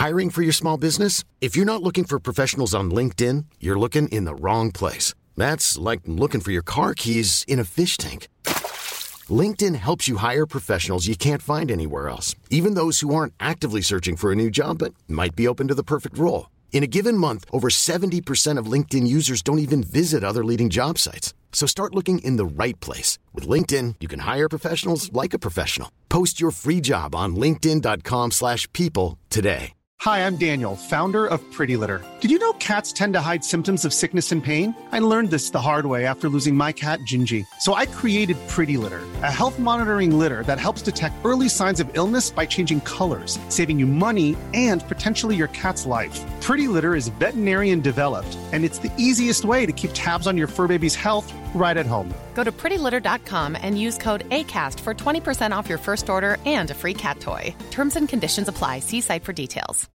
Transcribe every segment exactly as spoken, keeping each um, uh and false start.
Hiring for your small business? If you're not looking for professionals on LinkedIn, you're looking in the wrong place. That's like looking for your car keys in a fish tank. LinkedIn helps you hire professionals you can't find anywhere else, even those who aren't actively searching for a new job but might be open to the perfect role. In a given month, over seventy percent of LinkedIn users don't even visit other leading job sites. So start looking in the right place. With LinkedIn, you can hire professionals like a professional. Post your free job on linkedin.com slash people today. Hi, I'm Daniel, founder of Pretty Litter. Did you know cats tend to hide symptoms of sickness and pain? I learned this the hard way after losing my cat, Gingy. So I created Pretty Litter, a health monitoring litter that helps detect early signs of illness by changing colors, saving you money and potentially your cat's life. Pretty Litter is veterinarian developed, and it's the easiest way to keep tabs on your fur baby's health right at home. Go to pretty litter dot com and use code ACAST for twenty percent off your first order and a free cat toy. Terms and conditions apply. See site for details.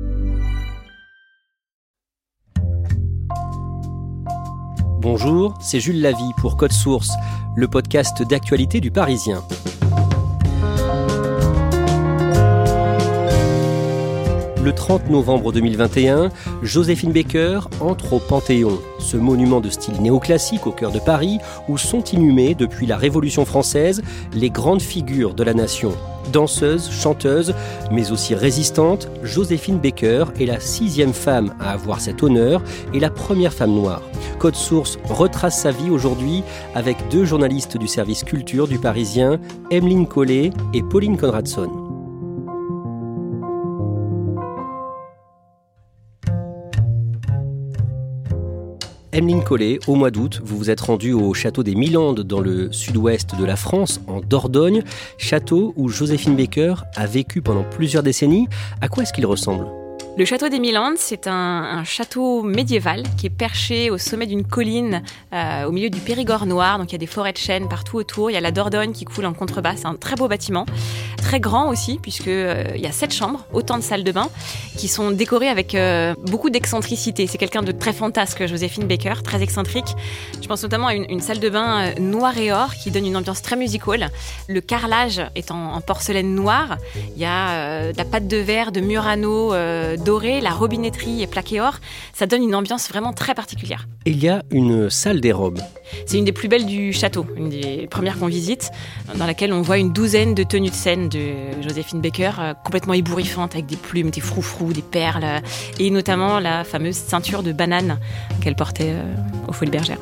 Bonjour, c'est Jules Lavie pour Code Source, le podcast d'actualité du Parisien. Le trente novembre deux mille vingt et un, Joséphine Baker entre au Panthéon, ce monument de style néoclassique au cœur de Paris, où sont inhumées depuis la Révolution française les grandes figures de la nation. Danseuse, chanteuse, mais aussi résistante, Joséphine Baker est la sixième femme à avoir cet honneur et la première femme noire. Code Source retrace sa vie aujourd'hui avec deux journalistes du service culture du Parisien, Emeline Collet et Pauline Conradson. Emeline Collet, au mois d'août, vous vous êtes rendue au château des Milandes dans le sud-ouest de la France, en Dordogne, château où Joséphine Baker a vécu pendant plusieurs décennies. À quoi est-ce qu'il ressemble ? Le château des Milandes, c'est un, un château médiéval qui est perché au sommet d'une colline euh, au milieu du Périgord noir. Donc il y a des forêts de chênes partout autour. Il y a la Dordogne qui coule en contrebas. C'est un très beau bâtiment, très grand aussi puisque euh, il y a sept chambres, autant de salles de bain qui sont décorées avec euh, beaucoup d'excentricité. C'est quelqu'un de très fantasque, Joséphine Baker, très excentrique. Je pense notamment à une, une salle de bain euh, noire et or qui donne une ambiance très musicale. Le carrelage est en, en porcelaine noire. Il y a euh, de la pâte de verre, de Murano euh, dorée, la robinetterie est plaquée or. Ça donne une ambiance vraiment très particulière. Et il y a une salle des robes. C'est une des plus belles du château, une des premières qu'on visite, dans laquelle on voit une douzaine de tenues de scène de Joséphine Baker, euh, complètement ébouriffantes, avec des plumes, des froufrous, des perles, euh, et notamment la fameuse ceinture de banane qu'elle portait euh, aux Folies Bergères.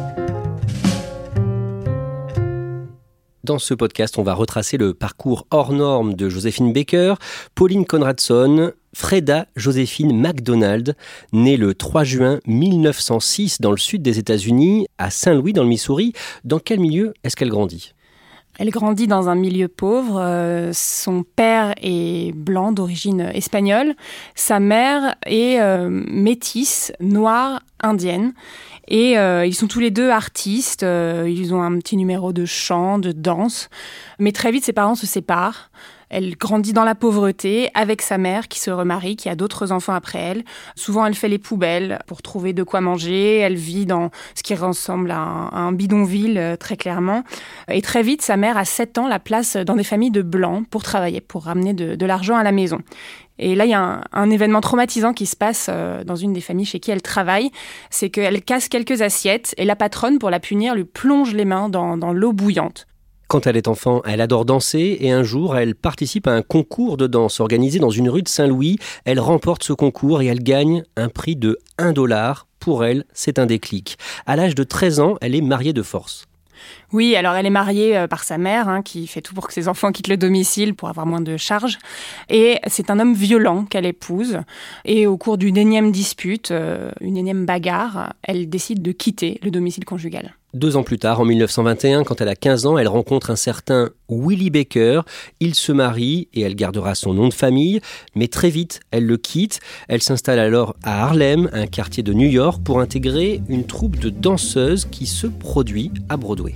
Dans ce podcast, on va retracer le parcours hors norme de Joséphine Baker. Pauline Conradson, Freda Joséphine McDonald, née le trois juin mille neuf cent six dans le sud des États-Unis, à Saint-Louis dans le Missouri. Dans quel milieu est-ce qu'elle grandit ? Elle grandit dans un milieu pauvre. Euh, son père est blanc, d'origine espagnole. Sa mère est euh, métisse, noire, indienne. Et euh, ils sont tous les deux artistes. Euh, ils ont un petit numéro de chant, de danse. Mais très vite, ses parents se séparent. Elle grandit dans la pauvreté avec sa mère qui se remarie, qui a d'autres enfants après elle. Souvent, elle fait les poubelles pour trouver de quoi manger. Elle vit dans ce qui ressemble à un, à un bidonville, très clairement. Et très vite, sa mère, à sept ans, la place dans des familles de blancs pour travailler, pour ramener de, de l'argent à la maison. Et là, il y a un, un événement traumatisant qui se passe euh, dans une des familles chez qui elle travaille. C'est qu'elle casse quelques assiettes et la patronne, pour la punir, lui plonge les mains dans, dans l'eau bouillante. Quand elle est enfant, elle adore danser et un jour, elle participe à un concours de danse organisé dans une rue de Saint-Louis. Elle remporte ce concours et elle gagne un prix de un dollar. Pour elle, c'est un déclic. À l'âge de treize ans, elle est mariée de force. Oui, alors elle est mariée par sa mère, hein, qui fait tout pour que ses enfants quittent le domicile pour avoir moins de charges. Et c'est un homme violent qu'elle épouse. Et au cours d'une énième dispute, euh, une énième bagarre, elle décide de quitter le domicile conjugal. Deux ans plus tard, en mille neuf cent vingt et un, quand elle a quinze ans, elle rencontre un certain Willie Baker. Il se marie et elle gardera son nom de famille. Mais très vite, elle le quitte. Elle s'installe alors à Harlem, un quartier de New York, pour intégrer une troupe de danseuses qui se produit à Broadway.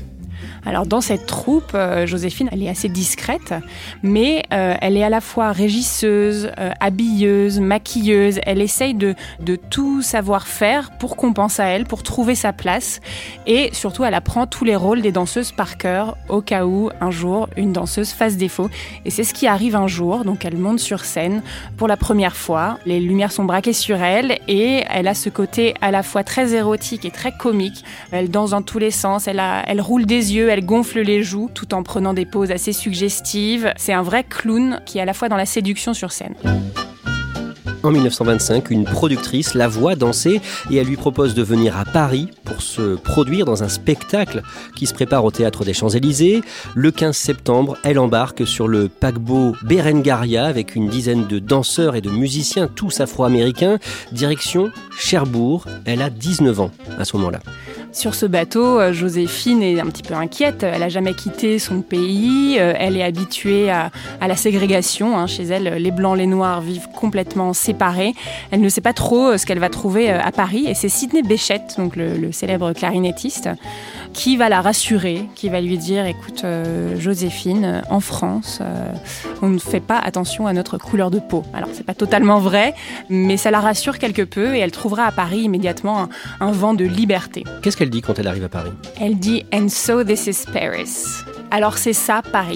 Alors dans cette troupe, euh, Joséphine, elle est assez discrète, mais euh, elle est à la fois régisseuse, euh, habilleuse, maquilleuse. Elle essaye de, de tout savoir faire pour qu'on pense à elle, pour trouver sa place. Et surtout, elle apprend tous les rôles des danseuses par cœur, au cas où un jour une danseuse fasse défaut. Et c'est ce qui arrive un jour. Donc elle monte sur scène pour la première fois. Les lumières sont braquées sur elle et elle a ce côté à la fois très érotique et très comique. Elle danse dans tous les sens, elle, a, elle roule des yeux, elle gonfle les joues tout en prenant des poses assez suggestives. C'est un vrai clown qui est à la fois dans la séduction sur scène. En dix-neuf cent vingt-cinq, une productrice la voit danser et elle lui propose de venir à Paris pour se produire dans un spectacle qui se prépare au Théâtre des Champs-Élysées. Le quinze septembre, elle embarque sur le paquebot Berengaria avec une dizaine de danseurs et de musiciens, tous afro-américains, direction Cherbourg. Elle a dix-neuf ans à ce moment-là. Sur ce bateau, Joséphine est un petit peu inquiète. Elle n'a jamais quitté son pays. Elle est habituée à, à la ségrégation. Hein. Chez elle, les Blancs, les Noirs vivent complètement séparés. Elle ne sait pas trop ce qu'elle va trouver à Paris. Et c'est Sidney Bechet, donc le, le célèbre clarinettiste, qui va la rassurer, qui va lui dire « Écoute, euh, Joséphine, en France, euh, on ne fait pas attention à notre couleur de peau. » Alors, c'est pas totalement vrai, mais ça la rassure quelque peu et elle trouvera à Paris immédiatement un, un vent de liberté. Qu'est-ce qu'elle dit quand elle arrive à Paris ? Elle dit « And so this is Paris ». Alors, c'est ça, Paris.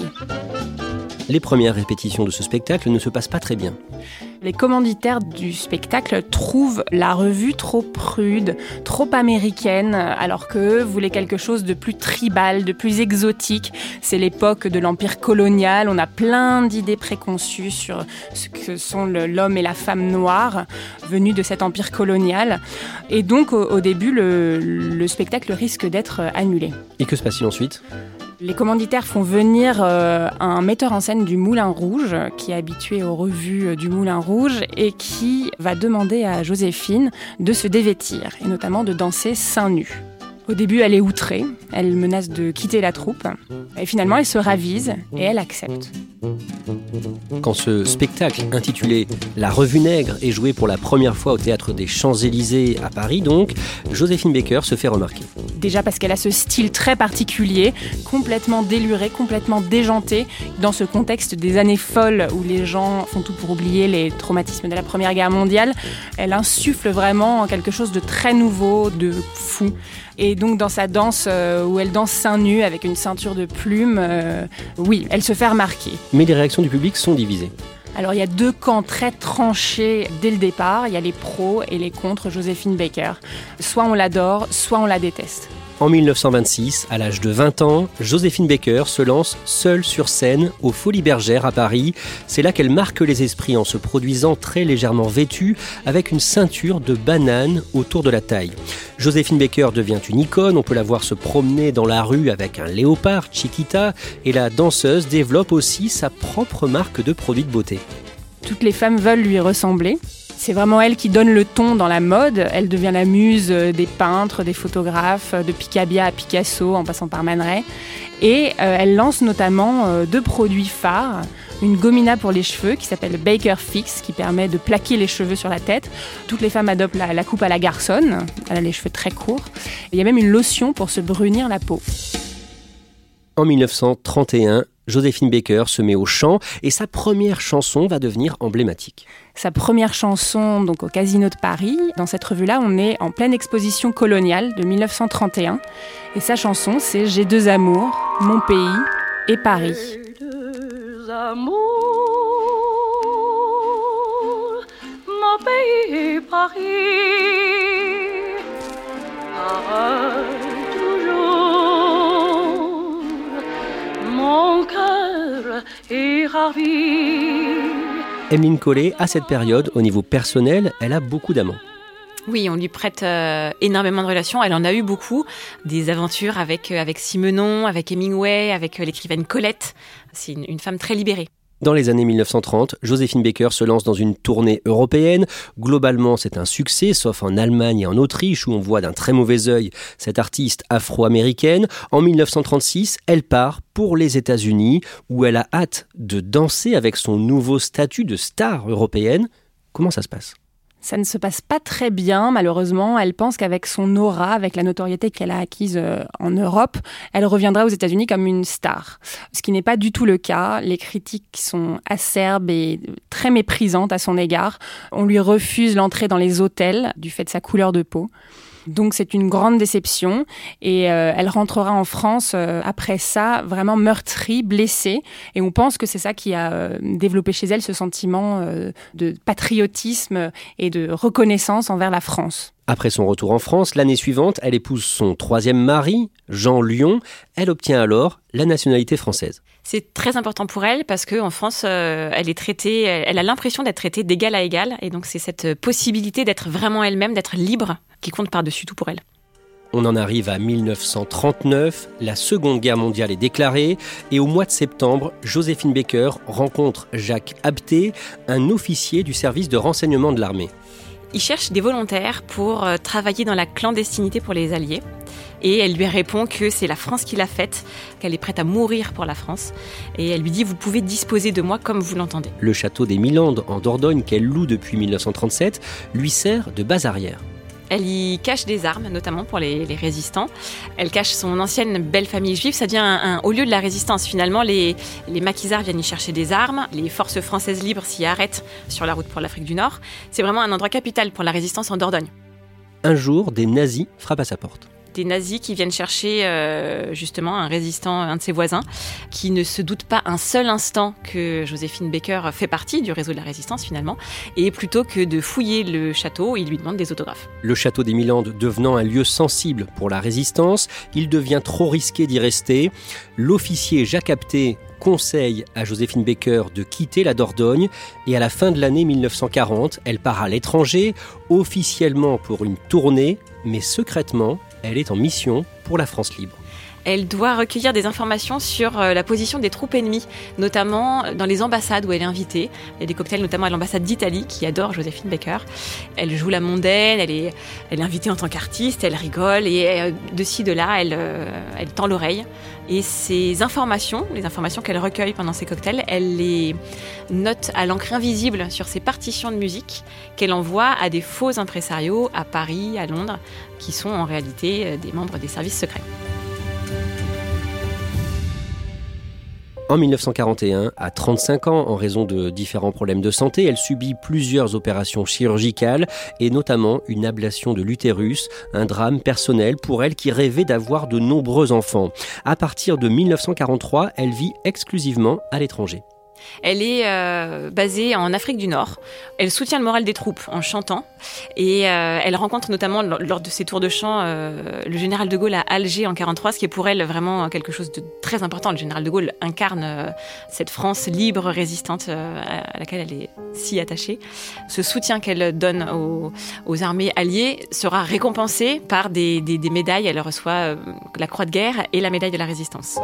Les premières répétitions de ce spectacle ne se passent pas très bien. Les commanditaires du spectacle trouvent la revue trop prude, trop américaine, alors qu'eux voulaient quelque chose de plus tribal, de plus exotique. C'est l'époque de l'Empire colonial, on a plein d'idées préconçues sur ce que sont le, l'homme et la femme noirs venus de cet empire colonial. Et donc, au, au début, le, le spectacle risque d'être annulé. Et que se passe-t-il ensuite ? Les commanditaires font venir euh, un metteur en scène du Moulin Rouge, qui est habitué aux revues du Moulin Rouge et qui va demander à Joséphine de se dévêtir et notamment de danser seins nus. Au début, elle est outrée, elle menace de quitter la troupe et finalement, elle se ravise et elle accepte. Quand ce spectacle intitulé « La Revue Nègre » est joué pour la première fois au Théâtre des Champs-Élysées à Paris, donc, Joséphine Baker se fait remarquer. Déjà parce qu'elle a ce style très particulier, complètement déluré, complètement déjanté, dans ce contexte des années folles où les gens font tout pour oublier les traumatismes de la Première Guerre mondiale. Elle insuffle vraiment quelque chose de très nouveau, de fou. Et donc dans sa danse euh, où elle danse seins nus avec une ceinture de plumes, euh, oui, elle se fait remarquer. Mais les réactions du public sont divisées. Alors il y a deux camps très tranchés dès le départ. Il y a les pros et les contre Joséphine Baker. Soit on l'adore, soit on la déteste. En dix-neuf cent vingt-six, à l'âge de vingt ans, Joséphine Baker se lance seule sur scène aux Folies Bergères à Paris. C'est là qu'elle marque les esprits en se produisant très légèrement vêtue avec une ceinture de banane autour de la taille. Joséphine Baker devient une icône, on peut la voir se promener dans la rue avec un léopard, Chiquita, et la danseuse développe aussi sa propre marque de produits de beauté. Toutes les femmes veulent lui ressembler. C'est vraiment elle qui donne le ton dans la mode. Elle devient la muse des peintres, des photographes, de Picabia à Picasso, en passant par Man Ray. Et euh, elle lance notamment euh, deux produits phares. Une gomina pour les cheveux qui s'appelle Baker Fix, qui permet de plaquer les cheveux sur la tête. Toutes les femmes adoptent la, la coupe à la garçonne. Elle a les cheveux très courts. Et il y a même une lotion pour se brunir la peau. En dix-neuf cent trente et un, Joséphine Baker se met au chant et sa première chanson va devenir emblématique. Sa première chanson donc au Casino de Paris. Dans cette revue-là, on est en pleine exposition coloniale de dix-neuf cent trente et un. Et sa chanson, c'est « J'ai deux amours, mon pays et Paris ». Deux amours, mon pays et Paris. Arrête toujours, mon cœur est ravi. Emeline Collet, à cette période, au niveau personnel, elle a beaucoup d'amants. Oui, on lui prête euh, énormément de relations. Elle en a eu beaucoup. Des aventures avec, euh, avec Simenon, avec Hemingway, avec euh, l'écrivaine Colette. C'est une, une femme très libérée. Dans les années dix-neuf cent trente, Joséphine Baker se lance dans une tournée européenne. Globalement, c'est un succès, sauf en Allemagne et en Autriche, où on voit d'un très mauvais œil cette artiste afro-américaine. En dix-neuf cent trente-six, elle part pour les États-Unis, où elle a hâte de danser avec son nouveau statut de star européenne. Comment ça se passe ? Ça ne se passe pas très bien, malheureusement. Elle pense qu'avec son aura, avec la notoriété qu'elle a acquise en Europe, elle reviendra aux États-Unis comme une star. Ce qui n'est pas du tout le cas. Les critiques sont acerbes et très méprisantes à son égard. On lui refuse l'entrée dans les hôtels du fait de sa couleur de peau. Donc c'est une grande déception et euh, elle rentrera en France euh, après ça vraiment meurtrie, blessée, et on pense que c'est ça qui a euh, développé chez elle ce sentiment euh, de patriotisme et de reconnaissance envers la France. Après son retour en France, l'année suivante, elle épouse son troisième mari, Jean Lion. Elle obtient alors la nationalité française. C'est très important pour elle parce qu'en France, euh, elle est traitée, elle a l'impression d'être traitée d'égal à égal. Et donc c'est cette possibilité d'être vraiment elle-même, d'être libre, qui compte par-dessus tout pour elle. On en arrive à dix-neuf cent trente-neuf, la Seconde Guerre mondiale est déclarée et au mois de septembre, Joséphine Baker rencontre Jacques Abté, un officier du service de renseignement de l'armée. Il cherche des volontaires pour euh, travailler dans la clandestinité pour les Alliés. Et elle lui répond que c'est la France qui l'a faite, qu'elle est prête à mourir pour la France. Et elle lui dit « Vous pouvez disposer de moi comme vous l'entendez ». Le château des Milandes en Dordogne, qu'elle loue depuis dix-neuf cent trente-sept, lui sert de base arrière. Elle y cache des armes, notamment pour les, les résistants. Elle cache son ancienne belle famille juive. Ça devient un, un haut lieu de la résistance. Finalement, les, les maquisards viennent y chercher des armes. Les forces françaises libres s'y arrêtent sur la route pour l'Afrique du Nord. C'est vraiment un endroit capital pour la résistance en Dordogne. Un jour, des nazis frappent à sa porte. Des nazis qui viennent chercher euh, justement un résistant, un de ses voisins, qui ne se doute pas un seul instant que Joséphine Baker fait partie du réseau de la résistance finalement, et plutôt que de fouiller le château, ils lui demandent des autographes. Le château des Milandes devenant un lieu sensible pour la résistance, il devient trop risqué d'y rester. L'officier Jacques Abté conseille à Joséphine Baker de quitter la Dordogne et à la fin de l'année dix-neuf cent quarante, elle part à l'étranger, officiellement pour une tournée, mais secrètement, elle est en mission pour la France libre. Elle doit recueillir des informations sur la position des troupes ennemies, notamment dans les ambassades où elle est invitée. Il y a des cocktails, notamment à l'ambassade d'Italie, qui adore Joséphine Baker. Elle joue la mondaine, elle est, elle est invitée en tant qu'artiste, elle rigole, et de ci, de là, elle, elle tend l'oreille. Et ces informations, les informations qu'elle recueille pendant ces cocktails, elle les note à l'encre invisible sur ses partitions de musique qu'elle envoie à des faux impresarios à Paris, à Londres, qui sont en réalité des membres des services secrets. En dix-neuf cent quarante et un, à trente-cinq ans, en raison de différents problèmes de santé, elle subit plusieurs opérations chirurgicales et notamment une ablation de l'utérus, un drame personnel pour elle qui rêvait d'avoir de nombreux enfants. À partir de dix-neuf cent quarante-trois, elle vit exclusivement à l'étranger. Elle est euh, basée en Afrique du Nord. Elle soutient le moral des troupes en chantant. Et euh, elle rencontre notamment, lors de ses tours de chant, euh, le général de Gaulle à Alger en quarante-trois, ce qui est pour elle vraiment quelque chose de très important. Le général de Gaulle incarne euh, cette France libre, résistante, euh, à laquelle elle est si attachée. Ce soutien qu'elle donne aux, aux armées alliées sera récompensé par des, des, des médailles. Elle reçoit euh, la Croix de guerre et la médaille de la Résistance.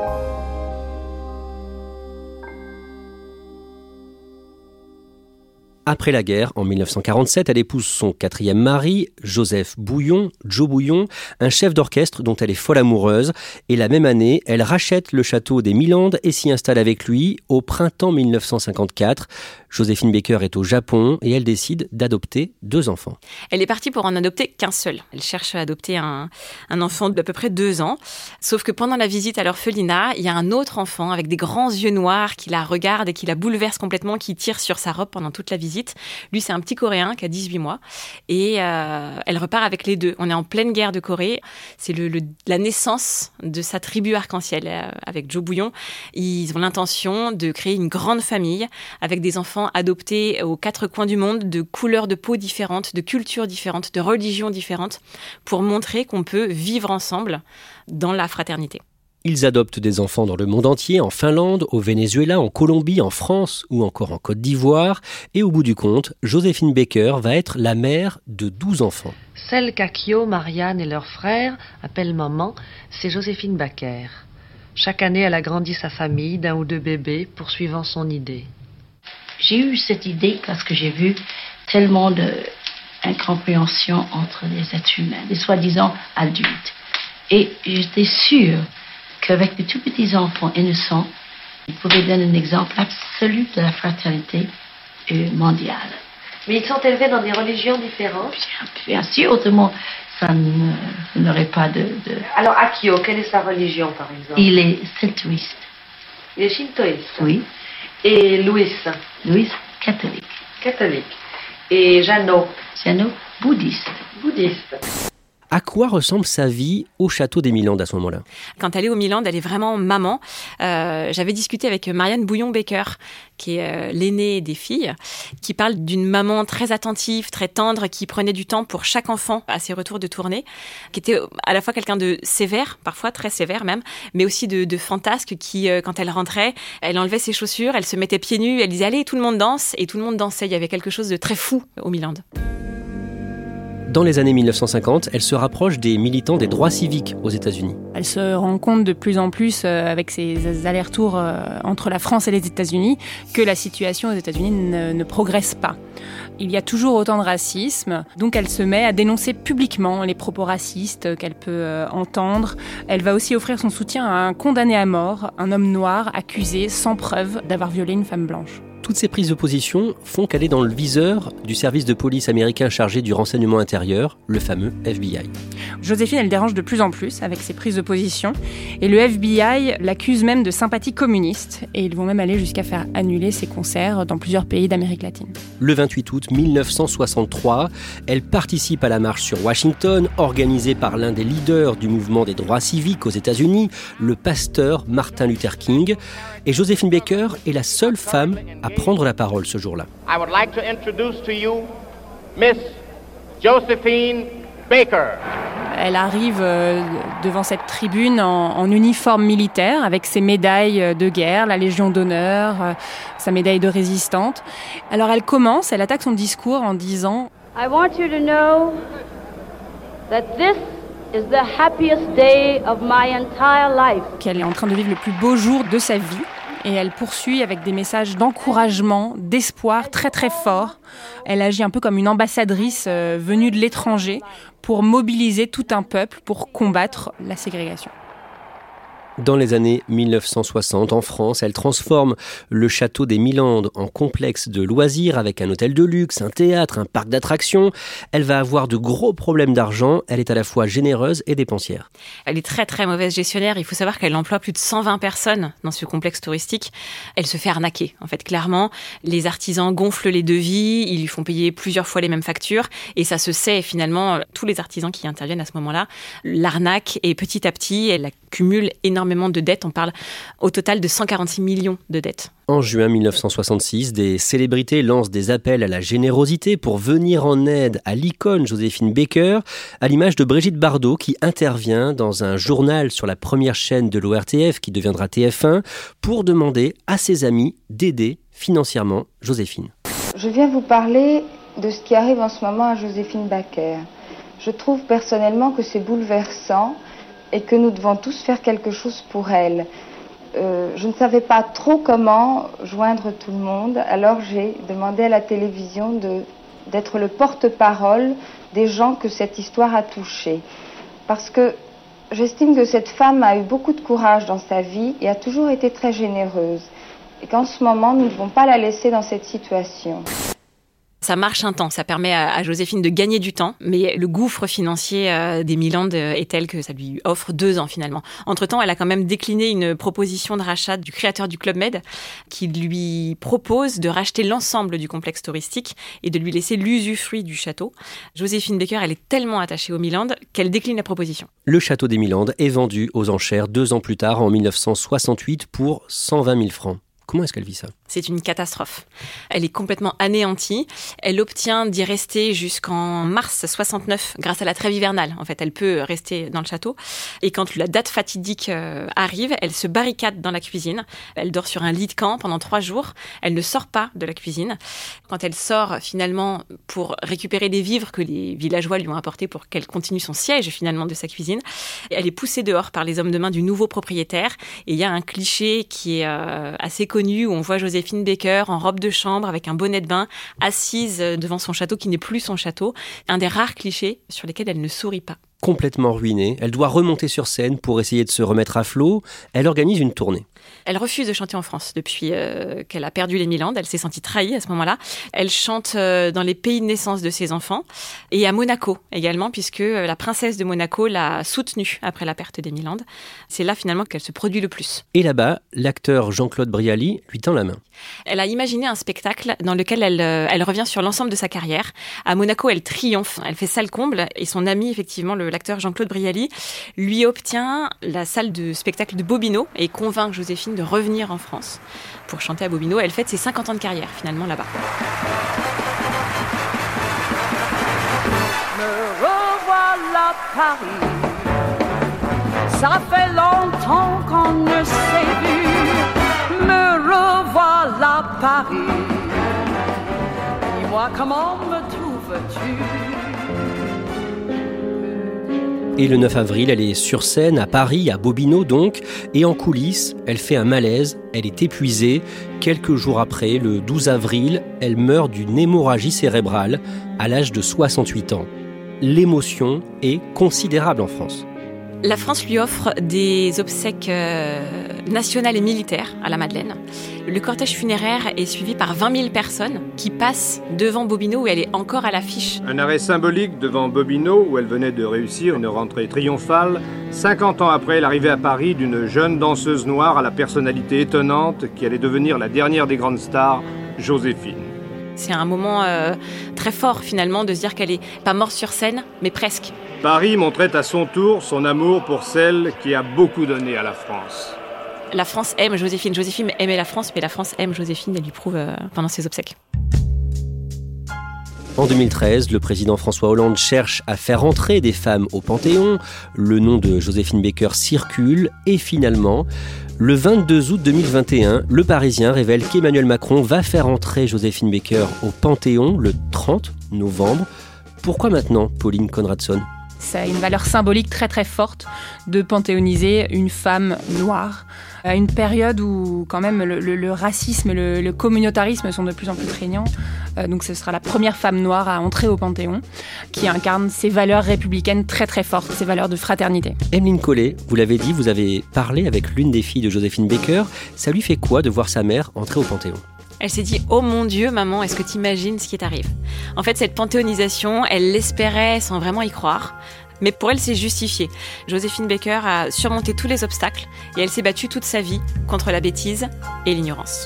Après la guerre, en dix-neuf cent quarante-sept, elle épouse son quatrième mari, Joseph Bouillon, Joe Bouillon, un chef d'orchestre dont elle est folle amoureuse. Et la même année, elle rachète le château des Milandes et s'y installe avec lui au printemps dix-neuf cent cinquante-quatre. Joséphine Baker est au Japon et elle décide d'adopter deux enfants. Elle est partie pour en adopter qu'un seul. Elle cherche à adopter un, un enfant d'à peu près deux ans. Sauf que pendant la visite à l'orphelinat, il y a un autre enfant avec des grands yeux noirs qui la regarde et qui la bouleverse complètement, qui tire sur sa robe pendant toute la visite. Lui, c'est un petit Coréen qui a dix-huit mois. Et euh, elle repart avec les deux. On est en pleine guerre de Corée. C'est le, le, la naissance de sa tribu arc-en-ciel. Euh, avec Joe Bouillon, ils ont l'intention de créer une grande famille avec des enfants adoptés aux quatre coins du monde, de couleurs de peau différentes, de cultures différentes, de religions différentes, pour montrer qu'on peut vivre ensemble dans la fraternité. Ils adoptent des enfants dans le monde entier, en Finlande, au Venezuela, en Colombie, en France ou encore en Côte d'Ivoire. Et au bout du compte, Joséphine Baker va être la mère de douze enfants. Celle qu'Akio, Marianne et leur frère appellent maman, c'est Joséphine Baker. Chaque année, elle agrandit sa famille d'un ou deux bébés, poursuivant son idée. J'ai eu cette idée parce que j'ai vu tellement d'incompréhension entre les êtres humains, les soi-disant adultes. Et j'étais sûre qu'avec de tout petits enfants innocents, ils pouvaient donner un exemple absolu de la fraternité mondiale. Mais ils sont élevés dans des religions différentes. Bien, bien sûr, autrement, ça ne, n'aurait pas de, de... Alors, Akio, quelle est sa religion, par exemple? Il est shintoïste. Il est shintoïste? Oui. Et Louis? Louis, catholique. Catholique. Et Jeannot? Jeannot, bouddhiste. Bouddhiste. À quoi ressemble sa vie au château des Mille Landes à ce moment-là? Quand elle est au Mille Landes, elle est vraiment maman. Euh, j'avais discuté avec Marianne Bouillon-Becker, qui est euh, l'aînée des filles, qui parle d'une maman très attentive, très tendre, qui prenait du temps pour chaque enfant à ses retours de tournée, qui était à la fois quelqu'un de sévère, parfois très sévère même, mais aussi de, de fantasque, qui, euh, quand elle rentrait, elle enlevait ses chaussures, elle se mettait pieds nus, elle disait « Allez, tout le monde danse », et tout le monde dansait. Il y avait quelque chose de très fou au Mille Landes. Dans les années mille neuf cent cinquante, elle se rapproche des militants des droits civiques aux États-Unis. Elle se rend compte de plus en plus, euh, avec ses allers-retours euh, entre la France et les États-Unis, que la situation aux États-Unis ne, ne progresse pas. Il y a toujours autant de racisme, donc elle se met à dénoncer publiquement les propos racistes qu'elle peut euh, entendre. Elle va aussi offrir son soutien à un condamné à mort, un homme noir accusé sans preuve d'avoir violé une femme blanche. Toutes ces prises de position font qu'elle est dans le viseur du service de police américain chargé du renseignement intérieur, le fameux F B I. Joséphine, elle dérange de plus en plus avec ses prises de position. Et le F B I l'accuse même de sympathie communiste. Et ils vont même aller jusqu'à faire annuler ses concerts dans plusieurs pays d'Amérique latine. Le vingt-huit août mille neuf cent soixante-trois, elle participe à la marche sur Washington, organisée par l'un des leaders du mouvement des droits civiques aux États-Unis, le pasteur Martin Luther King. Et Joséphine Baker est la seule femme à prendre la parole ce jour-là. I would like to introduce to you Miss Josephine Baker. Elle arrive devant cette tribune en, en uniforme militaire avec ses médailles de guerre, la Légion d'honneur, sa médaille de résistante. Alors elle commence, elle attaque son discours en disant « I want you to know that this is the happiest day of my entire life. » Qu'elle est en train de vivre le plus beau jour de sa vie. Et elle poursuit avec des messages d'encouragement, d'espoir très très forts. Elle agit un peu comme une ambassadrice euh, venue de l'étranger pour mobiliser tout un peuple pour combattre la ségrégation. Dans les années mille neuf cent soixante, en France, elle transforme le château des Mille Landes en complexe de loisirs avec un hôtel de luxe, un théâtre, un parc d'attractions. Elle va avoir de gros problèmes d'argent. Elle est à la fois généreuse et dépensière. Elle est très très mauvaise gestionnaire. Il faut savoir qu'elle emploie plus de cent vingt personnes dans ce complexe touristique. Elle se fait arnaquer. En fait, clairement, les artisans gonflent les devis, ils lui font payer plusieurs fois les mêmes factures. Et ça se sait finalement, tous les artisans qui interviennent à ce moment-là l'arnaque et petit à petit, elle accumule énormément de dettes. On parle au total de cent quarante-six millions de dettes. En juin mille neuf cent soixante-six, des célébrités lancent des appels à la générosité pour venir en aide à l'icône Joséphine Baker, à l'image de Brigitte Bardot qui intervient dans un journal sur la première chaîne de l'O R T F qui deviendra T F un pour demander à ses amis d'aider financièrement Joséphine. Je viens vous parler de ce qui arrive en ce moment à Joséphine Baker. Je trouve personnellement que c'est bouleversant et que nous devons tous faire quelque chose pour elle. Euh, je ne savais pas trop comment joindre tout le monde, alors j'ai demandé à la télévision de, d'être le porte-parole des gens que cette histoire a touchés. Parce que j'estime que cette femme a eu beaucoup de courage dans sa vie et a toujours été très généreuse. Et qu'en ce moment, nous ne devons pas la laisser dans cette situation. Ça marche un temps, ça permet à, à Joséphine de gagner du temps, mais le gouffre financier euh, des Mille Landes est tel que ça lui offre deux ans finalement. Entre-temps, elle a quand même décliné une proposition de rachat du créateur du Club Med qui lui propose de racheter l'ensemble du complexe touristique et de lui laisser l'usufruit du château. Joséphine Baker, elle est tellement attachée aux Mille Landes qu'elle décline la proposition. Le château des Mille Landes est vendu aux enchères deux ans plus tard, en mille neuf cent soixante-huit, pour cent vingt mille francs. Comment est-ce qu'elle vit ça ? C'est une catastrophe. Elle est complètement anéantie. Elle obtient d'y rester jusqu'en mars soixante-neuf grâce à la trêve hivernale. En fait, elle peut rester dans le château. Et quand la date fatidique arrive, elle se barricade dans la cuisine. Elle dort sur un lit de camp pendant trois jours. Elle ne sort pas de la cuisine. Quand elle sort finalement pour récupérer des vivres que les villageois lui ont apportés pour qu'elle continue son siège finalement de sa cuisine, elle est poussée dehors par les hommes de main du nouveau propriétaire. Et il y a un cliché qui est euh, assez connu où on voit Joséphine Baker en robe de chambre avec un bonnet de bain assise devant son château qui n'est plus son château. Un des rares clichés sur lesquels elle ne sourit pas. Complètement ruinée, elle doit remonter sur scène pour essayer de se remettre à flot. Elle organise une tournée. Elle refuse de chanter en France depuis euh, qu'elle a perdu les Milandes. Elle s'est sentie trahie à ce moment-là. Elle chante euh, dans les pays de naissance de ses enfants et à Monaco également, puisque euh, la princesse de Monaco l'a soutenue après la perte des Milandes. C'est là finalement qu'elle se produit le plus. Et là-bas, l'acteur Jean-Claude Brialy lui tend la main. Elle a imaginé un spectacle dans lequel elle, euh, elle revient sur l'ensemble de sa carrière. À Monaco, elle triomphe, elle fait salle comble et son ami, effectivement, le, l'acteur Jean-Claude Brialy, lui obtient la salle de spectacle de Bobino et convainc Joséphine de revenir en France pour chanter à Bobino. Elle fête ses cinquante ans de carrière, finalement, là-bas. Me revoilà Paris. Ça fait longtemps qu'on ne s'est vu. Me revoilà Paris. Dis-moi comment me trouves-tu? Et le neuf avril, elle est sur scène à Paris, à Bobino donc, et en coulisses, elle fait un malaise, elle est épuisée. Quelques jours après, le douze avril, elle meurt d'une hémorragie cérébrale à l'âge de soixante-huit ans. L'émotion est considérable en France. La France lui offre des obsèques euh, nationales et militaires à la Madeleine. Le cortège funéraire est suivi par vingt mille personnes qui passent devant Bobino où elle est encore à l'affiche. Un arrêt symbolique devant Bobino où elle venait de réussir une rentrée triomphale, cinquante ans après l'arrivée à Paris d'une jeune danseuse noire à la personnalité étonnante qui allait devenir la dernière des grandes stars, Joséphine. C'est un moment euh, très fort finalement de se dire qu'elle est pas morte sur scène, mais presque. Paris montrait à son tour son amour pour celle qui a beaucoup donné à la France. La France aime Joséphine. Joséphine aimait la France, mais la France aime Joséphine, elle lui prouve euh, pendant ses obsèques. En deux mille treize, le président François Hollande cherche à faire entrer des femmes au Panthéon. Le nom de Joséphine Baker circule et finalement, le vingt-deux août deux mille vingt et un, Le Parisien révèle qu'Emmanuel Macron va faire entrer Joséphine Baker au Panthéon le trente novembre. Pourquoi maintenant, Pauline Conradson ? Ça a une valeur symbolique très très forte de panthéoniser une femme noire à une période où quand même le, le, le racisme et le, le communautarisme sont de plus en plus prégnants. Euh, donc ce sera la première femme noire à entrer au Panthéon qui incarne ces valeurs républicaines très très fortes, ces valeurs de fraternité. Emeline Collet, vous l'avez dit, vous avez parlé avec l'une des filles de Joséphine Baker. Ça lui fait quoi de voir sa mère entrer au Panthéon ? Elle s'est dit « Oh mon Dieu, maman, est-ce que tu imagines ce qui t'arrive ?» En fait, cette panthéonisation, elle l'espérait sans vraiment y croire. Mais pour elle, c'est justifié. Joséphine Baker a surmonté tous les obstacles et elle s'est battue toute sa vie contre la bêtise et l'ignorance.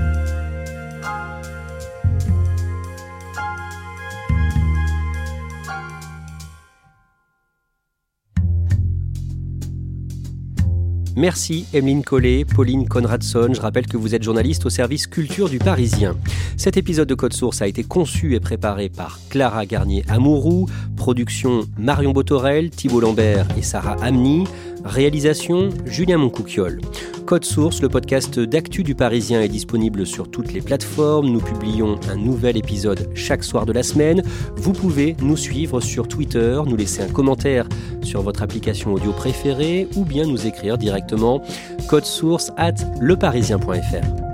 Merci Emeline Collet, Pauline Conradson. Je rappelle que vous êtes journaliste au service culture du Parisien. Cet épisode de Code Source a été conçu et préparé par Clara Garnier-Amouroux, production Marion Botorel, Thibault Lambert et Sarah Amni, réalisation Julien Moncouquiol. Code Source, le podcast d'actu du Parisien, est disponible sur toutes les plateformes. Nous publions un nouvel épisode chaque soir de la semaine. Vous pouvez nous suivre sur Twitter, nous laisser un commentaire sur votre application audio préférée ou bien nous écrire directement code source arobase leparisien point fr.